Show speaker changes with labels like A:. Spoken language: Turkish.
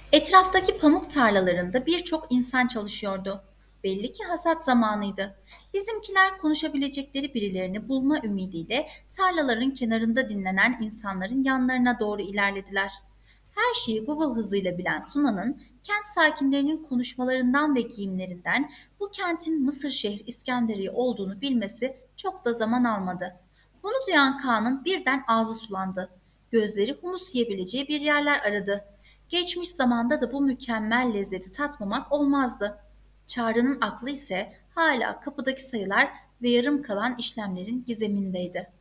A: Etraftaki pamuk tarlalarında birçok insan çalışıyordu. Belli ki hasat zamanıydı. Bizimkiler konuşabilecekleri birilerini bulma ümidiyle tarlaların kenarında dinlenen insanların yanlarına doğru ilerlediler. Her şeyi Google hızıyla bilen Suna'nın kent sakinlerinin konuşmalarından ve giyimlerinden bu kentin Mısır şehri İskenderiye olduğunu bilmesi çok da zaman almadı. Bunu duyan Kaan'ın birden ağzı sulandı. Gözleri humus yiyebileceği bir yerler aradı. Geçmiş zamanda da bu mükemmel lezzeti tatmamak olmazdı. Çağrı'nın aklı ise hala kapıdaki sayılar ve yarım kalan işlemlerin gizemindeydi.